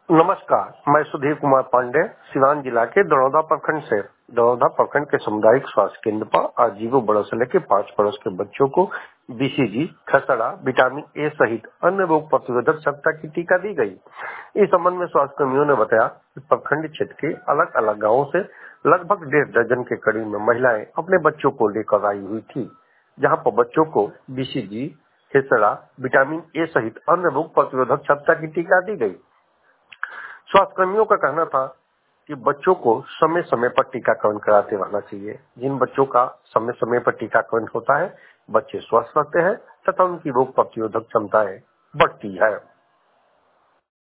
नमस्कार, मैं सुधीर कुमार पांडे सिवान जिला के दरौदा प्रखंड से दरौदा प्रखंड के सामुदायिक स्वास्थ्य केंद्र पर आज जीवो बड़ों से लेकर 5 वर्ष के बच्चों को बीसीजी, खसड़ा, विटामिन ए सहित अन्य रोग प्रतिरोधक क्षमता की टीका दी गई। इस संबंध में स्वास्थ्य कर्मियों ने बताया कि प्रखंड क्षेत्र के अलग अलग गाँवों से लगभग 1.5 दर्जन के करीब में महिलाएं अपने बच्चों को लेकर आई हुई थी, जहाँ पर बच्चों को बीसीजी, खसड़ा, विटामिन ए सहित अन्य रोग प्रतिरोधक क्षमता की टीका दी गई। स्वास्थ्य कर्मियों का कहना था कि बच्चों को समय समय पर टीकाकरण कराते रहना चाहिए। जिन बच्चों का समय समय पर टीकाकरण होता है, बच्चे स्वस्थ रहते हैं तथा उनकी रोग प्रतिरोधक क्षमताएं बढ़ती है।